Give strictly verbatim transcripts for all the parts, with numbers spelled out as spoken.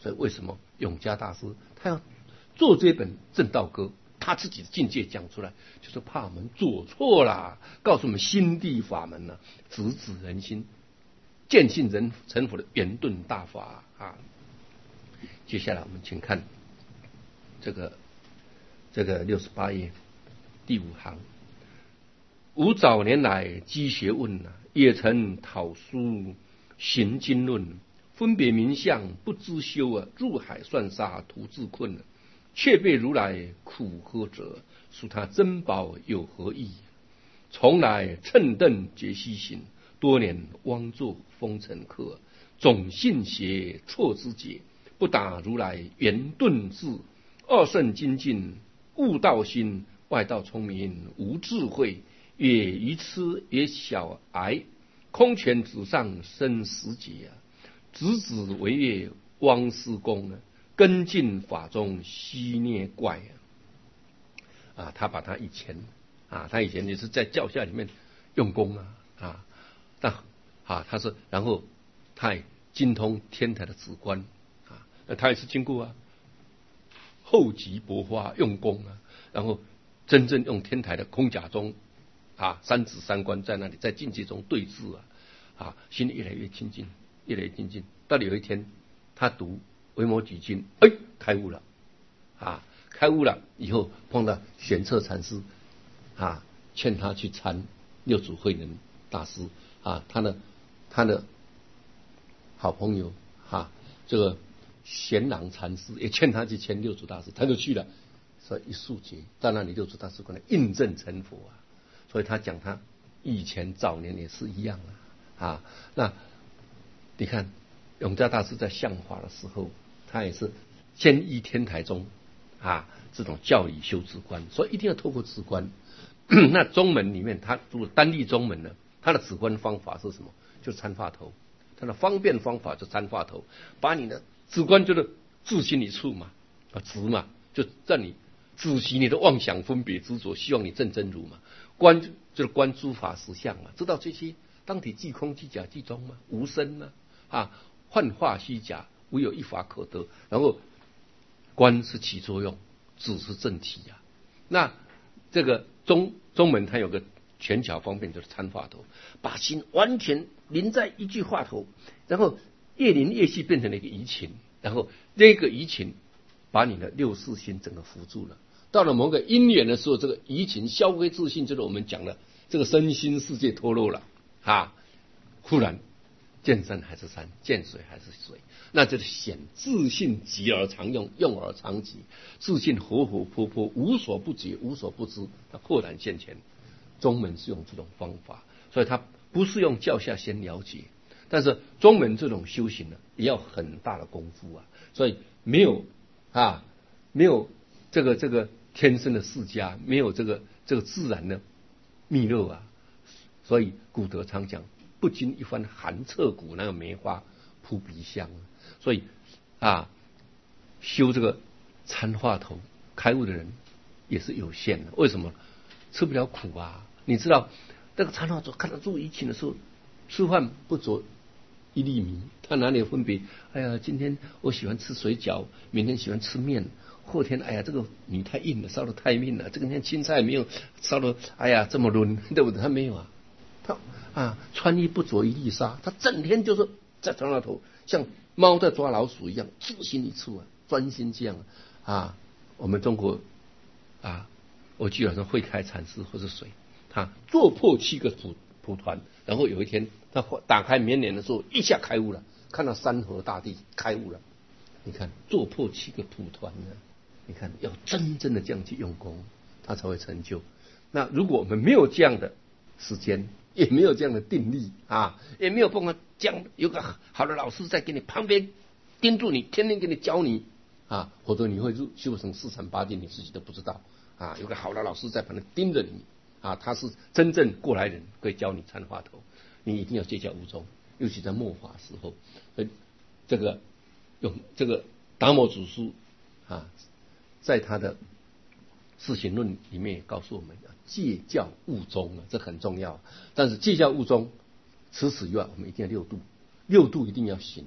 所以为什么永嘉大师他要做这本正道歌，他自己的境界讲出来，就是怕我们做错啦，告诉我们心地法门呢、啊，直指人心，见性人成佛的圆顿大法啊。接下来我们请看这个这个六十八页第五行。吾早年来积学问啊，也曾讨书行经论，分别名相不知修啊，入海算沙徒自困，却被如来苦喝者，属他珍宝有何益？从来乘凳觉西行，多年枉作风尘客，总信邪错之解，不达如来圆顿智，二圣精进悟道心，外道聪明无智慧，也愚痴也小癌，空拳指上生死劫啊！直指为月汪师公啊，跟进法中悉孽怪啊！啊，他把他以前啊，他以前也是在教下里面用功啊啊，那啊他是，然后他也精通天台的止观啊，那他也是经过啊厚积薄发用功啊，然后真正用天台的空假中啊三指三观在那里在境界中对峙啊啊，心越来越清净，越来越清净。到了有一天，他读维摩诘经，哎，开悟了啊！开悟了以后，碰到玄策禅师啊，劝他去参六祖慧能大师啊，他的他的好朋友啊，这个玄朗禅师也劝他去签六祖大师，他就去了。所以一速劫到那里，六祖大师过来印证成佛啊！所以他讲他以前早年也是一样啊啊！那你看永嘉大师在相法的时候，他也是先依天台中啊这种教理修止观，所以一定要透过止观。那宗门里面，他如果单立宗门呢，他的止观方法是什么？就是参话头，他的方便方法就参话头，把你的止观就是自心一处嘛，啊止嘛，就让你止息你的妄想分别执着，希望你证真如嘛。观就是观诸法实相嘛，知道这些当体即空即假即中嘛，无生嘛啊，幻化虚假，唯有一法可得。然后观是起作用，止是正体啊。那这个中中门它有个权巧方便，就是参话头，把心完全临在一句话头，然后越临越细变成了一个移情，然后这个移情把你的六识心整个扶住了。到了某个因缘的时候，这个移情消非自性，就是我们讲的这个身心世界脱落了啊，忽然见山还是山，见水还是水，那就是显自性极而常用，用而常极，自性活活泼泼，无所不觉，无所不知，它豁然现前。宗门是用这种方法，所以它不是用教下先了解，但是宗门这种修行呢，也要很大的功夫啊，所以没有啊，没有这个这个天生的世家，没有这个这个自然的密勒啊，所以古德常讲，不经一番寒彻骨，那个梅花扑鼻香。所以啊，修这个参话头开悟的人也是有限的。为什么？吃不了苦啊！你知道那个参话头看到做移情的时候，吃饭不着一粒米，他哪里有分别？哎呀，今天我喜欢吃水饺，明天喜欢吃面，后天哎呀这个米太硬了，烧得太硬了，这个天青菜没有烧得哎呀这么润，对不对？他没有啊，他啊穿衣不着一粒纱，他整天就是在参话头，像猫在抓老鼠一样，自心一处啊，专心这样啊。我们中国啊，我记得好像慧开禅师或是谁，他做破七个蒲蒲团，然后有一天他打开棉帘的时候，一下开悟了，看到山河大地，开悟了。你看做破七个蒲团呢，你看要真正的这样去用功，他才会成就。那如果我们没有这样的时间，也没有这样的定力啊，也没有办法讲有个好的老师在给你旁边盯住你，天天给你教你啊，或者你会修成四禅八定，你自己都不知道啊。有个好的老师在旁边盯着你啊，他是真正过来人，可以教你参话头。你一定要戒教无宗，尤其在末法时候，这个用这个达摩祖师啊，在他的四行论里面也告诉我们，戒教务宗啊，这很重要。但是戒教务宗，除此以外，我们一定要六度，六度一定要行，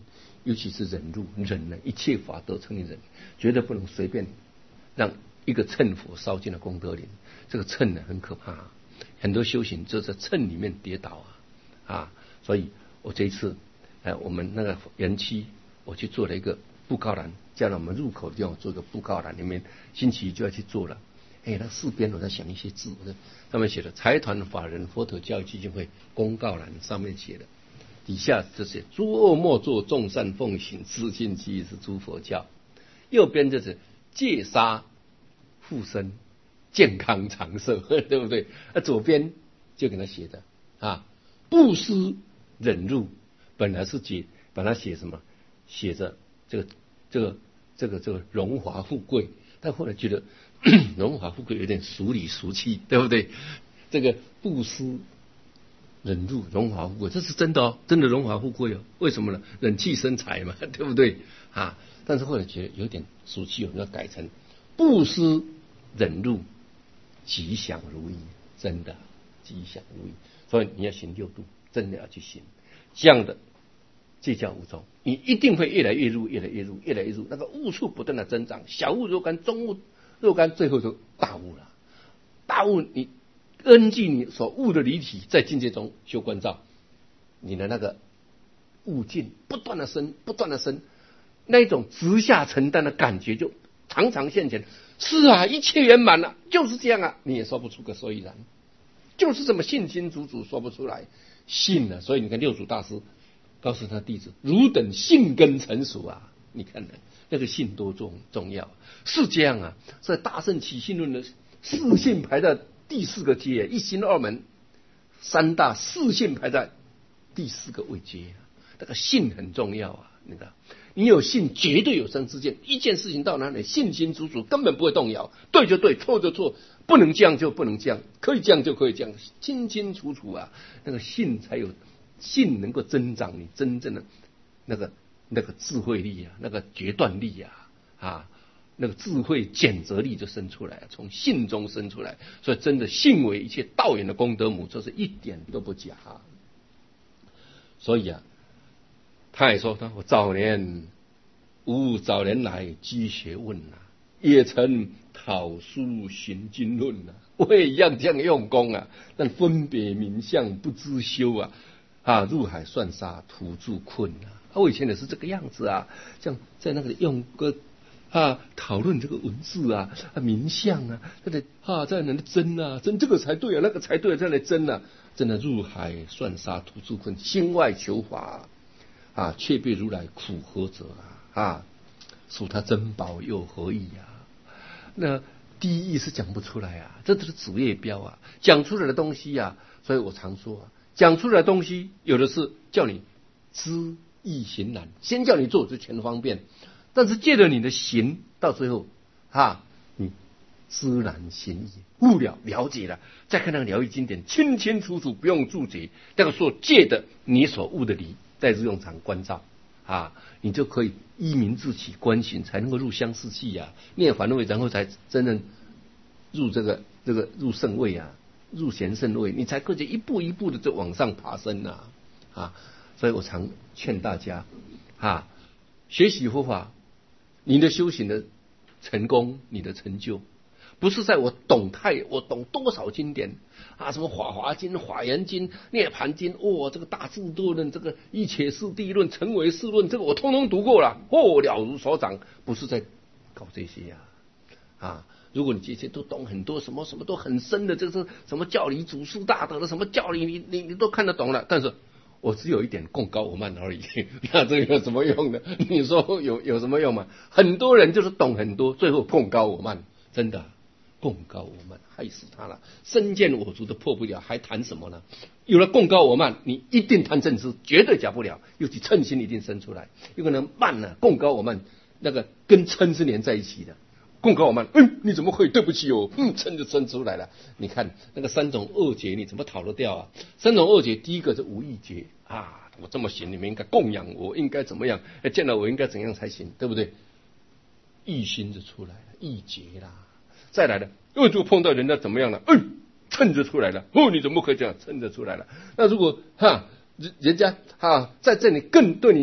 尤其是忍辱，忍呢，一切法都称为忍，绝对不能随便让一个秤砣烧进了功德林。这个秤呢很可怕、啊，很多修行就在秤里面跌倒啊啊！所以我这一次，哎、呃，我们那个园区，我去做了一个布告栏，叫了我们入口地方做一个布告栏，里面星期一就要去做了。哎，那四边我在想一些字，我上面写的财团法人佛陀教育基金会公告栏上面写的。底下这些诸恶莫作，众善奉行，自信其意是诸佛教。右边就是戒杀护身，健康长寿，对不对？那左边就给他写的啊，布施忍辱，本来是写，把它写什么？写着这个这个这个这个荣华富贵，但后来觉得荣华富贵有点俗里俗气，对不对？这个布施忍辱荣华富贵，这是真的哦，真的荣华富贵哦。为什么呢？忍气生财嘛，对不对啊？但是后来觉得有点俗气，我们要改成布施忍辱吉祥如意，真的吉祥如意。所以你要行六度，真的要去行这样的戒教五种，你一定会越来越入，越来越入，越来越入。那个悟处不断的增长，小悟若干，中悟若干，最后就大悟了。大悟你。根据你所悟的离体，在境界中修观照，你的那个悟境不断的升，不断的升，那种直下承担的感觉就常常现前。是啊，一切圆满了，就是这样啊，你也说不出个所以然，就是这么信心足足说不出来，信了。所以你看六祖大师告诉他弟子，汝等信根成熟啊，你看呢，那个信多重重要，是这样啊。所以大乘起信论的四信排在第四个阶，一心二门，三大四信排在第四个位阶，那个信很重要啊。那个你有信，绝对有生之见。一件事情到哪里，信心足足，根本不会动摇。对就对，错就错，不能这样就不能这样，可以这样就可以这样，清清楚楚啊。那个信才有信能够增长你真正的那个那个智慧力啊，那个决断力啊啊。那个智慧检责力就生出来，从信中生出来，所以真的信为一切道源的功德母，这是一点都不假。所以啊，他也说他我早年吾早年来积学问啊，也曾讨书行经论啊，我也一样这样用功啊，但分别名相不知修啊，啊入海算沙土著困啊，我以前也是这个样子啊，像在那个用个。啊，讨论这个文字啊，啊名相啊，在那啊在那里争啊，争这个才对啊，那个才对啊，在那里争啊，真的入海算沙土著困，心外求法啊，却被如来苦何者啊啊，属他珍宝又何益啊？那第一义是讲不出来啊，这都是主业标啊，讲出来的东西啊，所以我常说啊，讲出来的东西有的是叫你知易行难，先叫你做就全方便。但是借着你的行，到最后啊，你知难行易，悟了了解了，再看那个疗愈经典，清清楚楚，不用注解。那个所借的你所悟的理，在日用场观照啊，你就可以依明自起观行，才能够入相似气啊，涅槃位，然后才真正入这个这个入圣位啊，入贤圣位，你才可以一步一步的就往上爬升啊啊！所以我常劝大家啊，学习佛法。你的修行的成功，你的成就，不是在我懂太，我懂多少经典啊，什么法华经、华严经、涅盘经，哦，这个大智度论，这个一切事谛论、成唯识论，这个我通通读过了，哦，了如所掌，不是在搞这些呀、啊，啊，如果你这些都懂很多，什么什么都很深的，这是什么教理祖师大德的，什么教理你你你都看得懂了，但是。我只有一点共高我慢而已，那这个有什么用呢？你说有有什么用吗？很多人就是懂很多，最后共高我慢，真的共高我慢害死他了。身见我足都破不了，还谈什么呢？有了共高我慢，你一定谈正知，绝对假不了。尤其嗔心一定生出来，有可能慢呢、啊，共高我慢那个跟嗔是连在一起的。共高我慢，嗯，你怎么可以对不起哦？嗯，嗔就嗔出来了。你看那个三种恶劫，你怎么逃得掉啊？三种恶劫，第一个是无意劫啊，我这么行，你们应该供养我，应该怎么样？见到我应该怎样才行，对不对？异心就出来了，异劫啦。再来了，又就碰到人家怎么样了？嗯，嗔就出来了。哦，你怎么可以这样？嗔就出来了。那如果哈人人家哈在这里更对你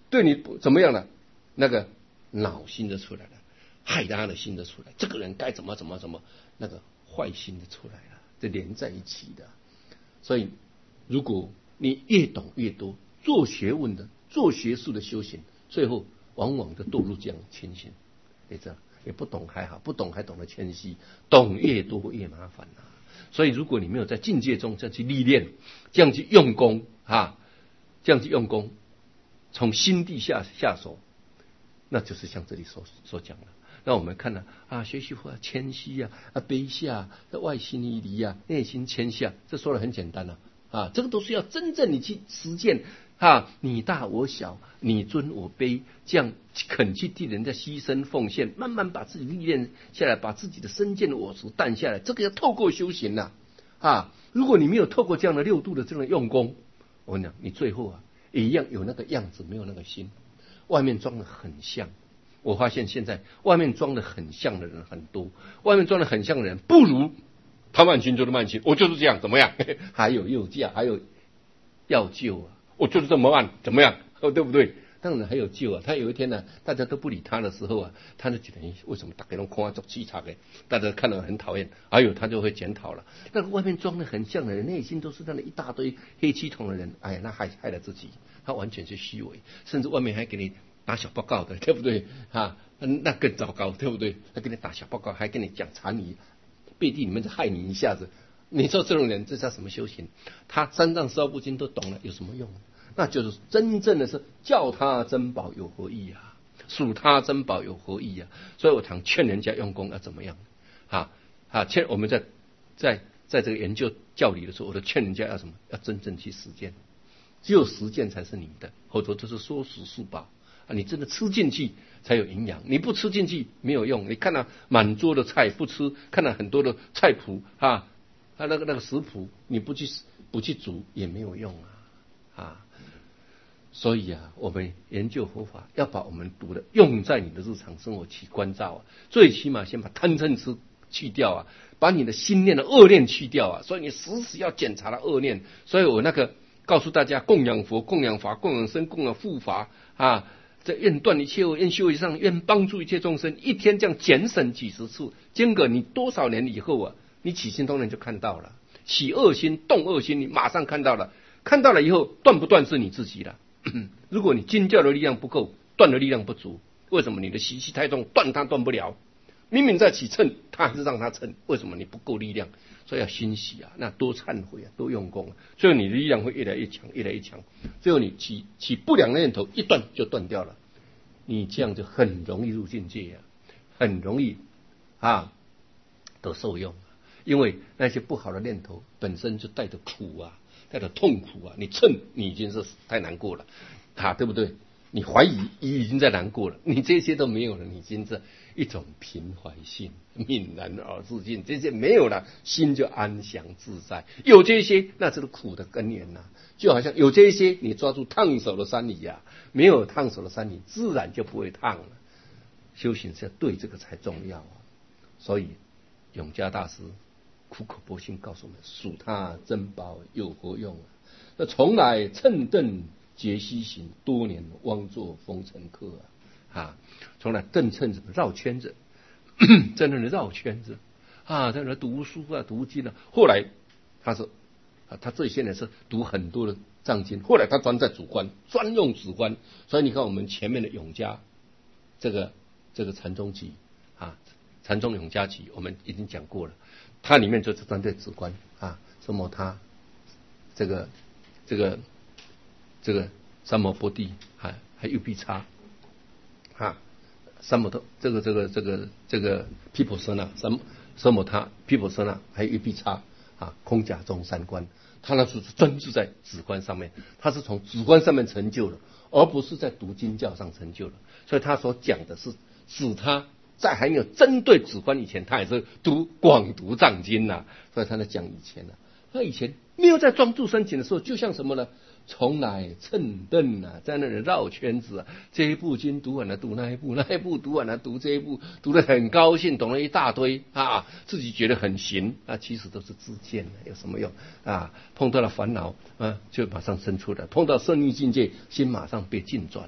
对你怎么样了？那个恼心的出来了，害他的心的出来，这个人该怎么怎么怎么，那个坏心的出来了，这连在一起的。所以，如果你越懂越多，做学问的、做学术的修行，最后往往就堕入这样的情形。你知道，也不懂还好，不懂还懂得谦虚，懂越多越麻烦啊。所以，如果你没有在境界中这样去历练，这样去用功啊，这样去用功，从心地下下手，那就是像这里所所讲的。那我们看了啊，学习法谦虚啊，啊卑下，外心离离啊，内心谦下，这说的很简单啊。啊，这个都是要真正你去实践啊，你大我小，你尊我卑，这样肯去替人家牺牲奉献，慢慢把自己历练下来，把自己的身见我执淡下来，这个要透过修行呐 啊, 啊。如果你没有透过这样的六度的这种用功，我跟你讲，你最后啊也一样有那个样子，没有那个心，外面装的很像。我发现现在外面装的很像的人很多，外面装的很像的人不如他慢心就是慢心，我就是这样，怎么样？还有诱驾，还有要救啊，我就是这么慢，怎么样？哦，对不对？当然还有救啊。他有一天呢、啊，大家都不理他的时候啊，他就觉得为什么大家都看做气场的，大家看到很讨厌，还有他就会检讨了。那个外面装的很像的人，内心都是那么一大堆黑气筒的人，哎呀，那害害了自己，他完全是虚伪，甚至外面还给你打小报告的，对不对？啊，那更糟糕，对不对？他给你打小报告，还跟你讲禅语。背地里面就害你一下子，你说这种人这叫什么修行？他三藏十二部经都懂了，有什么用？那就是真正的是教他珍宝有何益啊？数他珍宝有何益啊？所以我常劝人家用功要怎么样？啊啊！劝我们在在在这个研究教理的时候，我都劝人家要什么？要真正去实践，只有实践才是你的，否则就是说食速饱。啊，你真的吃进去才有营养，你不吃进去没有用。你看到满桌的菜不吃，看到很多的菜谱啊，啊那个那个食谱，你不去不去煮也没有用啊啊！所以啊，我们研究佛法要把我们读的用在你的日常生活去关照啊，最起码先把贪嗔痴去掉啊，把你的心念的恶念去掉啊。所以你时时要检查的恶念。所以我那个告诉大家，供养佛、供养法、供养僧、供养护法啊。这愿断一切恶，愿修一切善，愿帮助一切众生。一天这样减省几十次，经过你多少年以后啊，你起心动念就看到了，起恶心、动恶心，你马上看到了。看到了以后，断不断是你自己的。如果你经教的力量不够，断的力量不足，为什么你的习气太重，断它断不了？明明在起秤，他还是让它称，为什么你不够力量？所以要欣喜啊，那多忏悔啊，多用功啊，最后你的力量会越来越强，越来越强。最后你起起不良的念头一断就断掉了，你这样就很容易入境界啊，很容易啊得受用。因为那些不好的念头本身就带着苦啊，带着痛苦啊，你称你已经是太难过了啊，对不对？你怀疑已经在难过了，你这些都没有了，你已经是一种平怀心，泯然而自尽，这些没有了，心就安详自在。有这些，那就是苦的根源呐、啊。就好像有这些，你抓住烫手的山芋啊，没有烫手的山芋，自然就不会烫了。修行是要对这个才重要啊。所以永嘉大师苦口婆心告诉我们：数他珍宝有何用啊？那从来乘顿结西行，多年枉作风尘客啊！啊，从来正趁着绕圈子，在那里绕圈子啊，在那读书啊，读经啊。后来他说啊，他最先的是读很多的藏经，后来他专在主观，专用主观。所以你看我们前面的永嘉这个这个禅宗集啊，禅宗永嘉集，我们已经讲过了，它里面就是专对主观啊，什么他这个这个。这个三摩波地还还有必差啊，三摩头这个这个这个这个毗婆舍那三三摩他毗婆舍那还有一必差啊，空假中三观，他那是专注在止观上面，他是从止观上面成就了，而不是在读经教上成就了。所以他所讲的是使他在还没有针对止观以前，他也是读广读藏经呐、啊，所以他在讲以前呢、啊，他以前没有在专注申请的时候，就像什么呢？从来乘顿啊，在那里绕圈子啊，这一部经读完了，读那一部，那一部读完了，读这一部，读得很高兴，懂了一大堆啊，自己觉得很行啊，其实都是自见的，有什么用啊？碰到了烦恼啊，就马上生出来；碰到圣意境界，心马上被尽转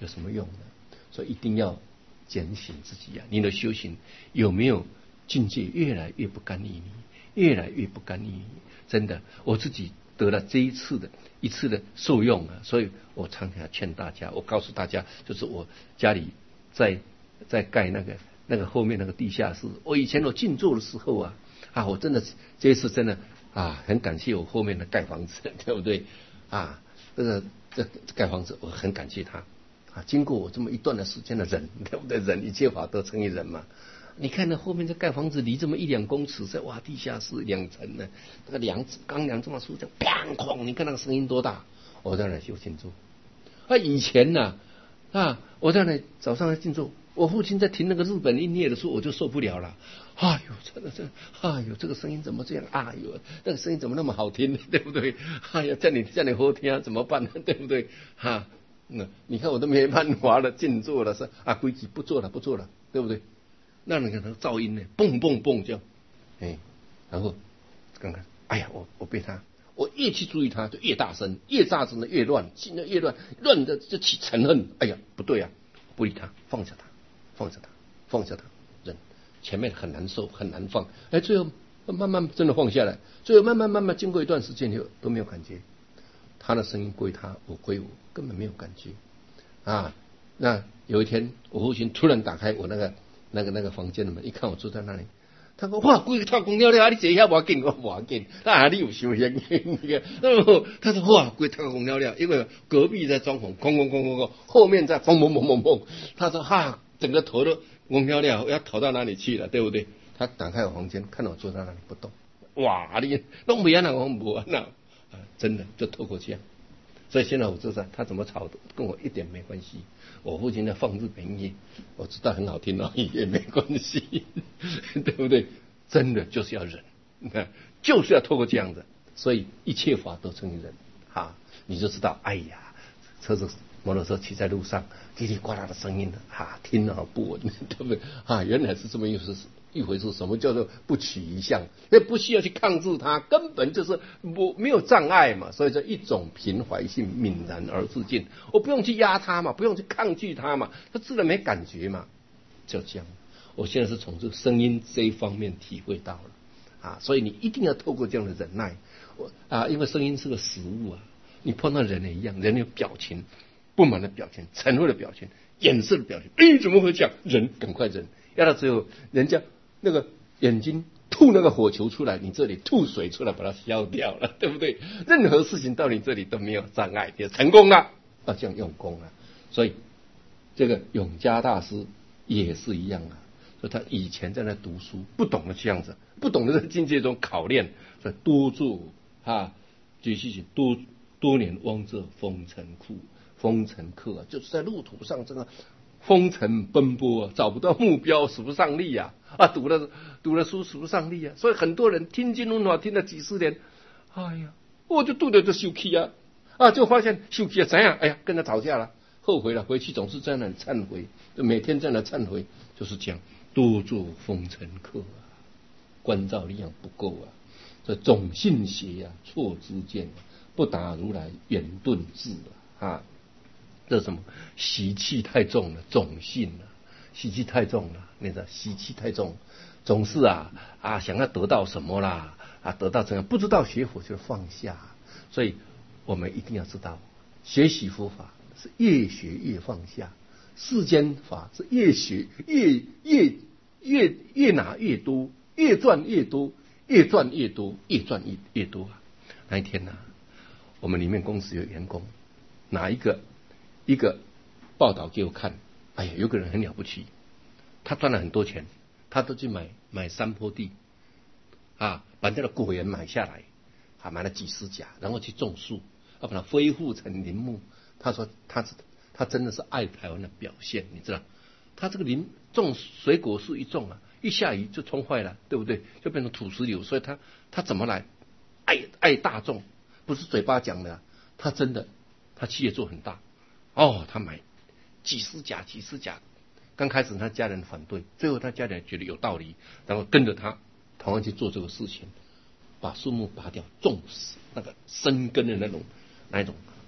有什么用呢？所以一定要检醒自己啊！你的修行有没有境界越来越不甘于你，越来越不甘于你？真的，我自己得了这一次的一次的受用啊，所以我常常劝大家，我告诉大家，就是我家里在在盖那个那个后面那个地下室，我以前我静坐的时候啊啊，我真的这一次真的啊，很感谢我后面的盖房子，对不对啊？这个这盖房子我很感谢他啊，经过我这么一段的时间的忍，对不对？忍一切法都成于忍嘛。你看那后面这盖房子离这么一两公尺，在哇地下室两层呢，这个梁钢梁这么粗，这样砰哐，你看那个声音多大！我在那修静坐。啊，以前呢 啊, 啊，我在那早上来静坐，我父亲在听那个日本音乐的时候，我就受不了了。哎呦，真的这，哎呦，这个声音怎么这样？哎呦，那个声音怎么那么好听，对不对？哎呀，叫你叫你好听怎么办呢？对不对？哈、啊，那你看我都没办法了，静坐了是啊，规矩不做了，不做了，对不对？那你看那个噪音呢，蹦蹦蹦叫，哎，然后看看，哎呀，我我被他，我越去注意他，就越大声，越大声的越乱，心的越乱，乱的就起嗔恨。哎呀，不对啊，不理他，放下他，放下他，放下他，忍，前面很难受，很难放，哎，最后慢慢真的放下来，最后慢慢慢慢经过一段时间以后都没有感觉，他的声音归他，我归我，根本没有感觉啊。那有一天，我父亲突然打开我那个。那个那个房间的门，一看我坐在那里，他说：“哇，规个太空了了，你坐遐无要紧，我无要紧。那你有修行那个？然后他说：哇，规太空了了，因为隔壁在装潢，哐哐哐哐哐，后面在砰砰砰砰砰。他说：哈，整个头都懵了了，要逃到哪里去了，对不对？他打开我房间，看到我坐在那里不动，哇，你弄不安那我不安那，真的就透过这样。所以现在我知道他怎么吵的，跟我一点没关系。我父亲在放日本音乐，我知道很好听哦，也没关系，对不对？真的就是要忍，就是要透过这样的，所以一切法都成于忍啊，你就知道，哎呀，车子摩托车骑在路上，叽里呱啦的声音啊，听了不稳，对不对？啊，原来是这么一回事。一回事，什么叫做不取一相？那不需要去抗制它，根本就是不没有障碍嘛。所以说一种平怀性，泯然而自尽。我不用去压它嘛，不用去抗拒它嘛，它自然没感觉嘛。就这样，我现在是从这个声音这一方面体会到了啊，所以你一定要透过这样的忍耐，我啊，因为声音是个实物啊，你碰到人也一样，人有表情，不满的表情，沉默的表情，眼色的表情，哎，怎么会这样？忍，赶快忍，要到最后人家。那个眼睛吐那个火球出来，你这里吐水出来，把它消掉了，对不对？任何事情到你这里都没有障碍，也成功了。要这样用功啊！所以这个永嘉大师也是一样啊。所以他以前在那读书，不懂得这样子，不懂得在境界中考验，所以多做啊，继续多多年汪这风尘库，风尘客啊，就是在路途上这个。风尘奔波，找不到目标，使不上力啊！啊，读了读了书，使不上力啊！所以很多人听经论法听了几十年，哎呀，我就读了就生气啊！啊，就发现生气啊，怎样？哎呀，跟他吵架了，后悔了，回去总是在那里忏悔，就每天在那忏悔，就是讲多做风尘客啊，关照力量不够啊，这种信邪啊，错知见，不达如来圆顿智啊！啊这什么习气太重了，种性了，习气太重了，那个习气太重，总是啊啊想要得到什么啦啊得到怎样，不知道学佛就放下，所以我们一定要知道，学习佛法是越学越放下，世间法是越学越越越越拿越多，越赚越多，越赚越多，越赚越越多啊！那一天呢、啊，我们里面公司有员工，哪一个？一个报道给我看，哎呀，有个人很了不起，他赚了很多钱，他都去买买山坡地，啊，把那个果园买下来，啊，买了几十甲，然后去种树，要把它恢复成林木。他说他他真的是爱台湾的表现，你知道，他这个林种水果树一种啊，一下雨就冲坏了，对不对？就变成土石流，所以他他怎么来爱爱大众，不是嘴巴讲的、啊，他真的他企业做很大。哦，他买几十甲几十甲，刚开始他家人反对，最后他家人觉得有道理，然后跟着他同样去做这个事情，把树木拔掉，种那个生根的那种那种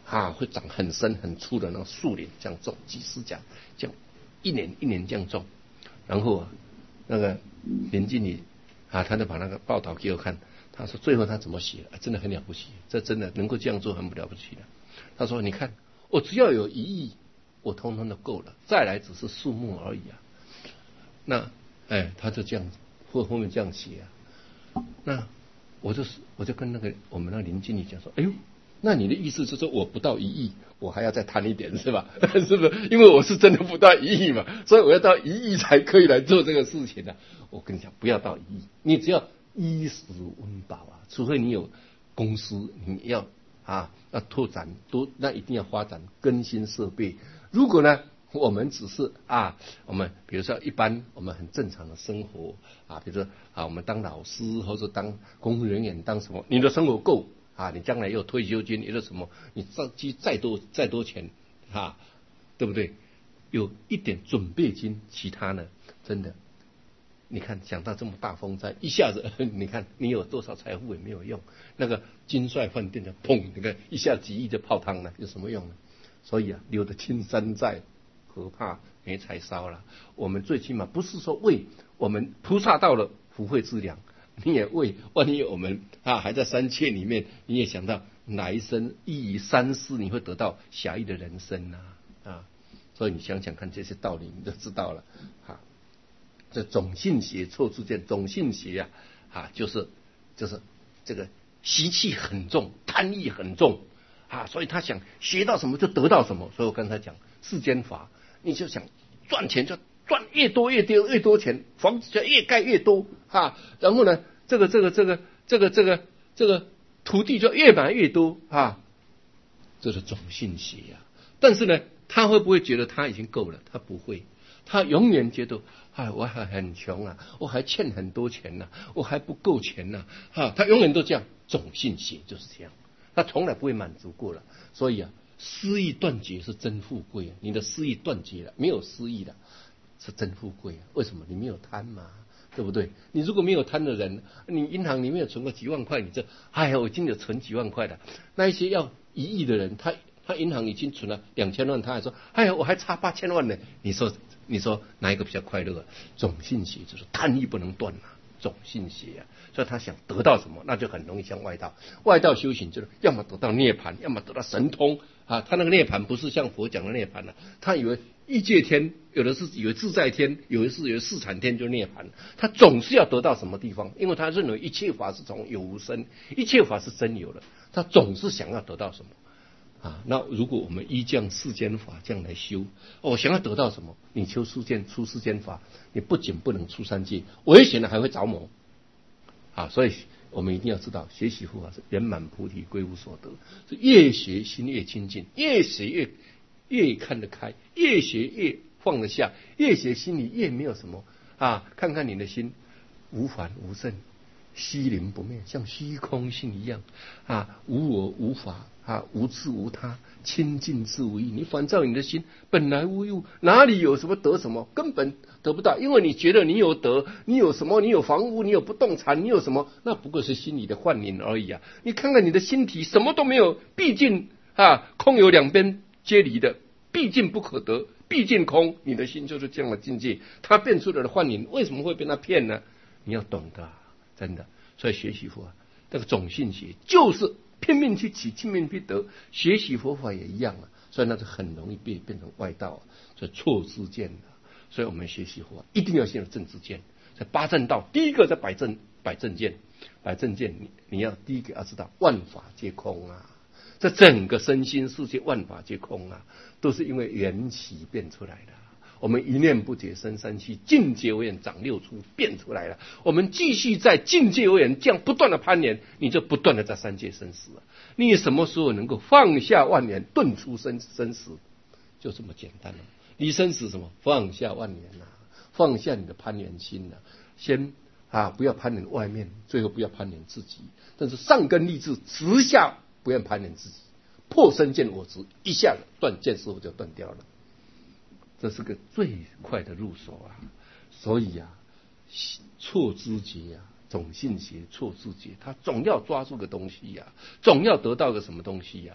啊，会长很深很粗的那种树林，这样种几十甲，这样一年一年这样种。然后啊，那个林经理啊，他就把那个报道给我看，他说最后他怎么写、啊，真的很了不起，这真的能够这样做很不了不起的。他说你看，我只要有一亿，我通通都够了，再来只是树木而已啊。那哎，他就这样后后面这样写啊。那我就我就跟那个我们那林经理讲说，哎呦，那你的意思是说我不到一亿，我还要再贪一点是吧？是不是？因为我是真的不到一亿嘛，所以我要到一亿才可以来做这个事情的、啊。我跟你讲，不要到一亿，你只要衣食温饱啊，除非你有公司，你要啊要拓展多，那一定要发展更新设备。如果呢，我们只是啊，我们比如说一般我们很正常的生活啊，比如说啊，我们当老师或者当公务人员，当什么，你的生活够啊，你将来有退休金，有什么，你再积再多再多钱啊，对不对？有一点准备金，其他呢，真的，你看想到这么大风灾，一下子你看你有多少财富也没有用，那个金帅饭店的砰，你看一下几亿就泡汤了，有什么用呢？所以啊，留得青山在，何怕没柴烧了？我们最起码不是说为我们菩萨到了福慧之良，你也为万一我们啊还在三界里面，你也想到哪一生一以三思，你会得到侠义的人生啊啊！所以你想想看这些道理，你就知道了啊。这种性邪错之见，种性邪啊啊，就是就是这个习气很重，贪欲很重。啊，所以他想学到什么就得到什么，所以我刚才讲世间法，你就想赚钱就赚越多越多越多钱，房子就越盖越多啊，然后呢，这个这个这个这个这个这个土地就越买越多啊，这是种性邪啊。但是呢，他会不会觉得他已经够了？他不会，他永远觉得，哎，我还很穷啊，我还欠很多钱呢、啊，我还不够钱呢、啊，哈，他永远都这样，种性邪就是这样。他从来不会满足过了，所以啊，失意断绝是真富贵啊！你的失意断绝了，没有失意了，是真富贵啊！为什么？你没有贪嘛，对不对？你如果没有贪的人，你银行里面有存过几万块，你这哎呀，我已经有存几万块了。那一些要一亿的人，他他银行已经存了两千万，他还说，哎呀，我还差八千万呢。你说你说哪一个比较快乐啊？种性邪就是贪欲不能断啊！种性邪啊，所以他想得到什么，那就很容易像外道。外道修行就是要么得到涅槃，要么得到神通啊。他那个涅槃不是像佛讲的涅槃了、啊，他以为异界天，有的是以为自在天，有的是以为四禅天就涅槃。他总是要得到什么地方，因为他认为一切法是从有无生，一切法是真有的，他总是想要得到什么。啊，那如果我们依这样世间法这样来修，哦，想要得到什么？你修世间出世间法，你不仅不能出三界，危险了还会着魔。啊，所以我们一定要知道，学习佛法是圆满菩提归无所得，是越学心越清净，越学越越看得开，越学越放得下，越学心里越没有什么啊。看看你的心无烦无胜，虚灵不灭，像虚空性一样啊，无我无法。啊，无自无他，清净自无意。你反照你的心，本来无物，哪里有什么得什么？根本得不到，因为你觉得你有得，你有什么？你有房屋，你有不动产，你有什么？那不过是心里的幻影而已啊！你看看你的心体，什么都没有，毕竟啊，空有两边皆离的，毕竟不可得，毕竟空。你的心就是这样的境界，它变出来的幻影，为什么会被它骗呢？你要懂得、啊，真的。所以学习佛，这个种性学就是。拼命去起，拼命去得，学习佛法也一样啊，所以那是很容易变变成外道啊，所以错知见的。所以我们学习佛法一定要先有正知见，在八正道第一个在摆正摆正见，摆正见你你要第一个要知道万法皆空啊，这整个身心世界万法皆空啊，都是因为缘起变出来的。我们一念不解生三气，境界为缘长六出变出来了。我们继续在境界为缘这样不断的攀岩，你就不断的在三界生死了。你什么时候能够放下万缘，顿出生生死，就这么简单了。离生死什么？放下万缘啊，放下你的攀缘心啊。先啊，不要攀缘外面，最后不要攀缘自己。但是上根立志，直下不要攀缘自己，破身见我执，一下断见师傅就断掉了。这是个最快的入手啊！所以啊，错知觉啊，种性邪错知觉，他总要抓住个东西呀、啊，总要得到个什么东西呀、啊。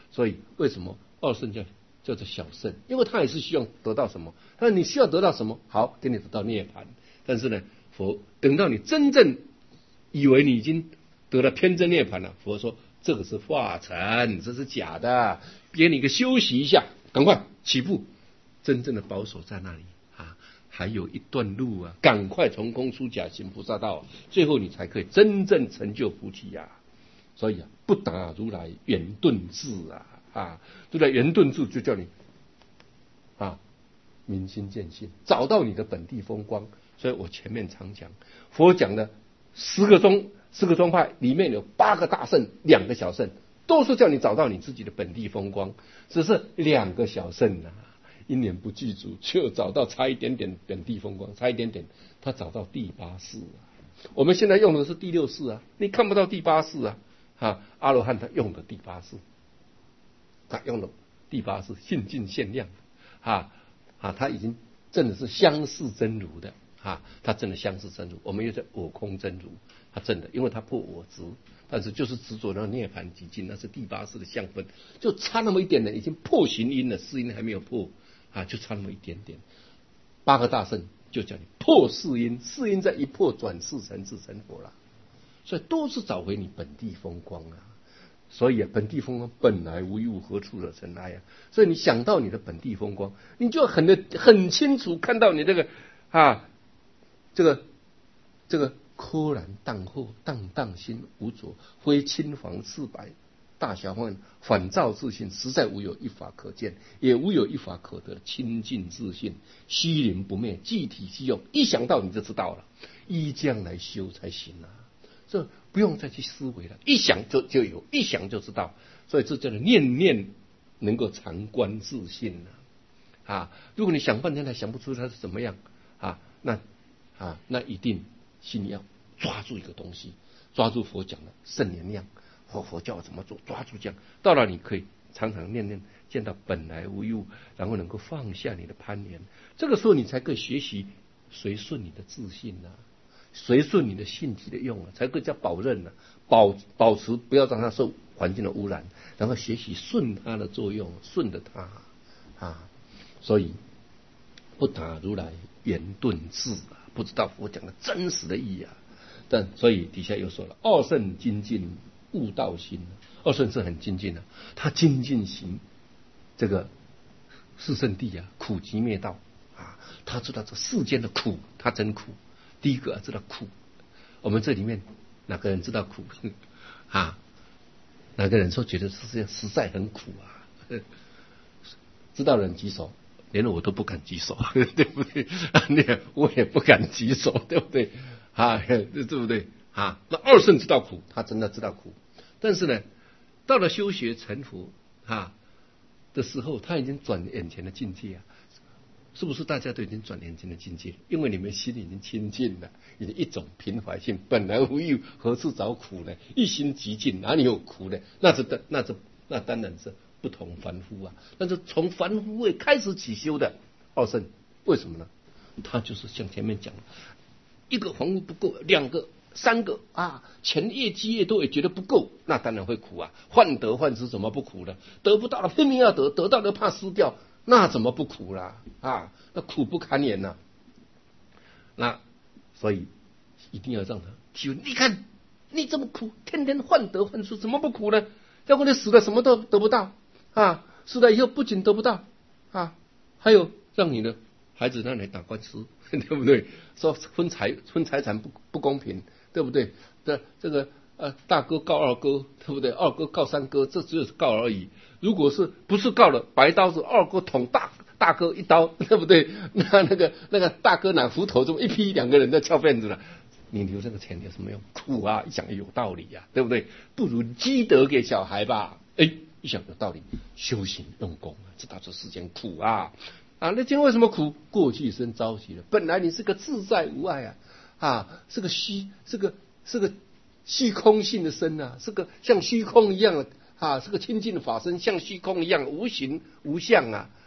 所以为什么二圣叫叫做小圣？因为他也是希望得到什么？那你需要得到什么？好，给你得到涅槃。但是呢，佛等到你真正以为你已经得了偏真涅槃了，佛说这个是化成，这是假的，给你个休息一下，赶快起步。真正的保守在那里啊，还有一段路啊，赶快从空出假行菩萨道，最后你才可以真正成就菩提呀、啊。所以啊，不达如来圆顿智啊啊，对不对？圆顿智就叫你啊明心见性，找到你的本地风光。所以我前面常讲，佛讲的十个宗十个宗派里面有八个大圣，两个小圣，都是叫你找到你自己的本地风光，只是两个小圣啊。因缘不具足，就找到差一点点本地风光，差一点点，他找到第八世啊。我们现在用的是第六世啊，你看不到第八世啊。啊，阿罗汉他用的第八世，他用的第八世性净限量啊啊，他已经证的是相似真如的啊，他证的相似真如，我们又在我空真如，他证的，因为他破我执，但是就是执着到涅槃极尽，那是第八世的相分，就差那么一点点，已经破行因了，四因还没有破。啊，就差那么一点点，八个大圣就叫你破四因，四因再一破，转世成自成佛了。所以都是找回你本地风光啊。所以啊，本地风光本来无一物，何处惹尘埃啊？所以你想到你的本地风光，你就很的很清楚看到你这个啊，这个这个柯然荡后，荡荡心无着，非青黄赤白。大小方反照自信，实在无有一法可见，也无有一法可得。清净自信，虚灵不灭，具体即用。一想到你就知道了，依这样来修才行啊！这不用再去思维了，一想就就有，一想就知道。所以这叫做念念能够常观自信啊！啊，如果你想半天还想不出它是怎么样啊，那啊那一定心里要抓住一个东西，抓住佛讲的圣言量。佛佛教怎么做？抓住这样，到了你可以常常念念，见到本来无一物，然后能够放下你的攀岩。这个时候你才可以学习随顺你的自信啊，随顺你的性体的用啊，才可以叫保任啊，保保持不要让它受环境的污染，然后学习顺它的作用，顺着它啊。所以不达如来圆顿智啊，不知道佛讲的真实的意义啊。但所以底下又说了，二圣精进。悟道心，二圣是很精进的，他精进行这个四圣谛啊，苦集灭道啊，他知道这世间的苦，他真苦。第一个知道苦，我们这里面哪个人知道苦啊？哪个人说觉得世界实在很苦啊？知道人举手，连我都不敢举手，对不对？我也不敢举手，对不对？啊，对不对？啊，那二圣知道苦，他真的知道苦，但是呢，到了修学成佛啊的时候，他已经转眼前的境界啊，是不是大家都已经转眼前的境界？因为你们心里已经清净了，已经一种平怀性，本来无一，何处找苦呢？一心极静，哪里有苦呢？那这的那这那当然是不同凡夫啊。但是从凡夫位开始起修的二圣，为什么呢？他就是像前面讲的，一个房屋不够，两个。三个啊，钱业积业都也觉得不够，那当然会苦啊。患得患失怎么不苦呢？得不到了拼命要得，得到了怕失掉，那怎么不苦啦？啊，那苦不堪言呐、啊。那所以一定要让他体会。你看你这么苦，天天患得患失，怎么不苦呢？要不你死了什么都得不到啊，死了以后不仅得不到啊，还有让你的孩子让你打官司，对不对？说分财分财产不不公平。对不对？这这个呃，大哥告二哥，对不对？二哥告三哥，这只是告而已。如果是不是告了，白刀子，二哥捅大大哥一刀，对不对？那那个那个大哥拿斧头，这么一批两个人在翘辫子了，你留这个钱有什么用？苦啊！一想有道理呀、啊，对不对？不如积德给小孩吧。哎，一想有道理，修行用功啊，知道这世间苦啊啊！那今天为什么苦？过去生着急了，本来你是个自在无碍啊。啊，是个虚，是个是个虚空性的身啊，是个像虚空一样的啊，是个清净的法身，像虚空一样无形无相啊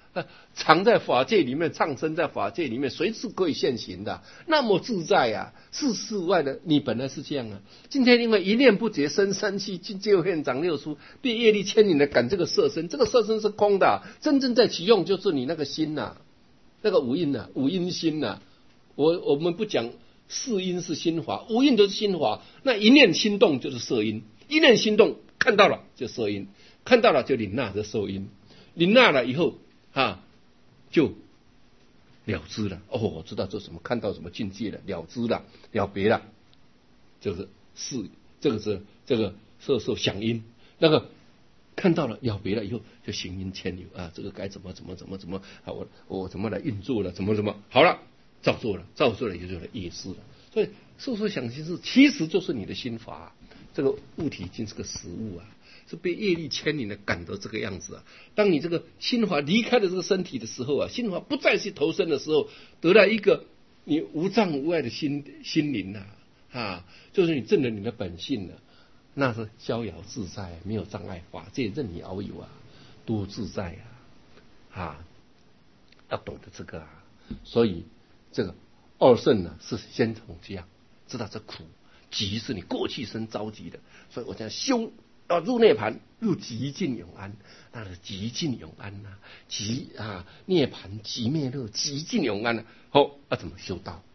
呃，藏在法界里面，藏身在法界里面，随时可以现行的，那么自在呀、啊！是世外的，你本来是这样啊。今天因为一念不觉生三气，境界现长六出，被业力牵引的赶这个色身，这个色身是空的、啊，真正在起用就是你那个心呐、啊，那个五阴呐、啊，五阴心呐、啊。我我们不讲四阴是心法，五阴就是心法。那一念心动就是色阴，一念心动看到了就色阴，看到了就领纳就受阴，领纳了以后。啊，就了知了。哦，我知道这什么，看到什么境界了，了知了，了别了。这个是这个是这个色受想因，那个看到了了别了以后，就行因牵流啊，这个该怎么怎么怎么怎么啊，我我怎么来运作了，怎么怎么好了，照做了，照做了也就是业事了。所以受受想行识其实就是你的心法，这个物体已经是个实物啊。是被业力牵引的赶得这个样子啊！当你这个心法离开了这个身体的时候啊，心法不再去投身的时候，得到一个你无障无碍的心心灵呐、啊，啊，就是你证了你的本性了、啊，那是逍遥自在，没有障碍，法界任你遨游啊，多自在啊！啊，要懂得这个啊，所以这个二圣呢是先从这样知道这苦集是你过去生着急的，所以我讲修。要入涅盘，入极尽永安，那是极尽永安呐、啊，极啊涅盘极灭乐，极尽永安呐、啊。好，要怎么修道？